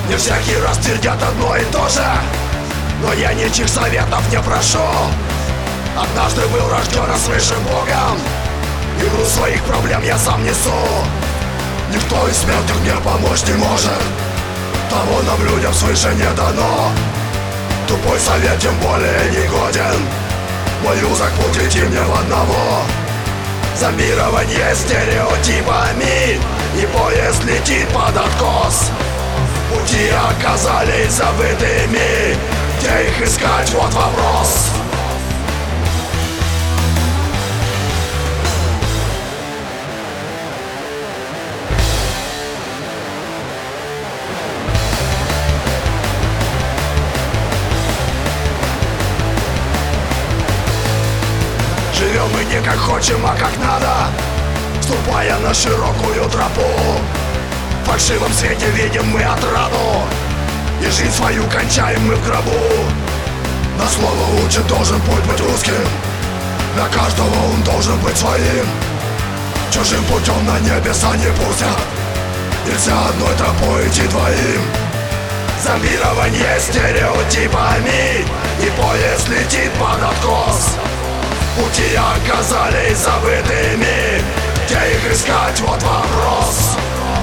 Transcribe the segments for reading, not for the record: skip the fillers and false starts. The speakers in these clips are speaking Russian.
Мне всякий раз твердят одно и то же, но я ничьих советов не прошу. Однажды был рожден свыше Богом, и груз своих проблем я сам несу. Никто из смертных мне помочь не может, того нам людям свыше не дано. Тупой совет тем более не годен, мой узок путь веди мне в одного. Зомбирование стереотипами, и поезд летит под откос. Пути оказались забытыми, где их искать, вот вопрос. Живем мы не как хотим, а как надо, ступая на широкую тропу. В фальшивом свете видим мы отраду, и жизнь свою кончаем мы в гробу. На слово учит, должен путь быть узким, для каждого он должен быть своим. Чужим путем на небеса не пустят, нельзя одной тропой идти двоим. Зомбирование стереотипами, и поезд летит под откос. Пути оказались забытыми, где их искать, вот вопрос.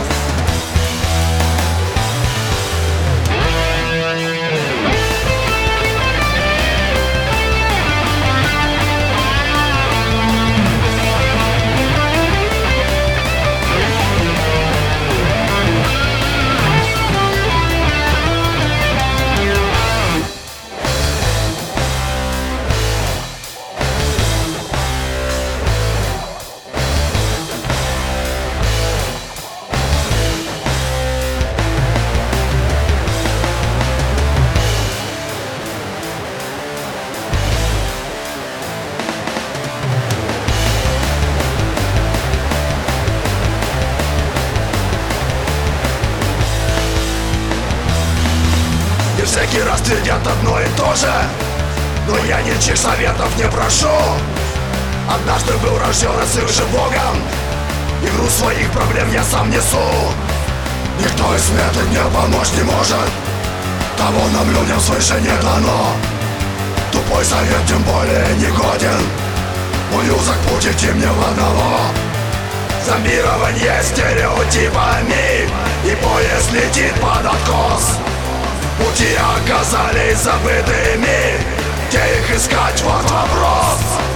Всякий раз твердят одно и то же, но я ничьих советов не прошу. Однажды был рожден свыше Богом, и груз своих проблем я сам несу. Никто из смертных мне помочь не может, того нам людям свыше не дано. Тупой совет тем более не годен, мой узок путь идти мне в одного. Зомбирование стереотипами, и поезд летит под откос. Пути оказались забытыми, где их искать, вот вопрос.